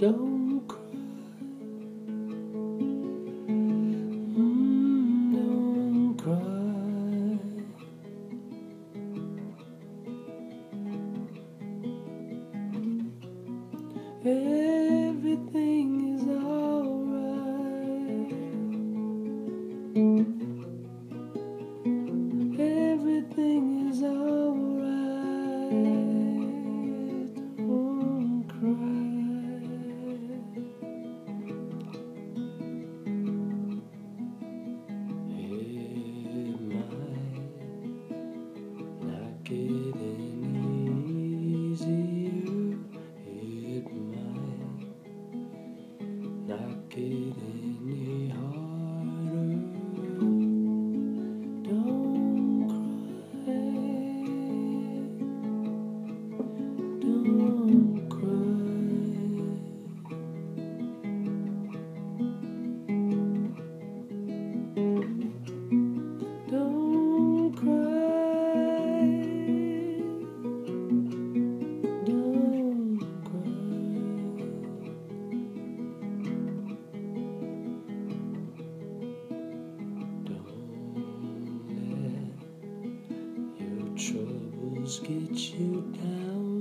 Don't cry. Don't cry. Everything is alright. Everything is alright. Don't cry. It might not get any easier. It might not get any harder. Don't cry. Don't cry. Don't cry. Don't cry. Don't let your troubles get you down.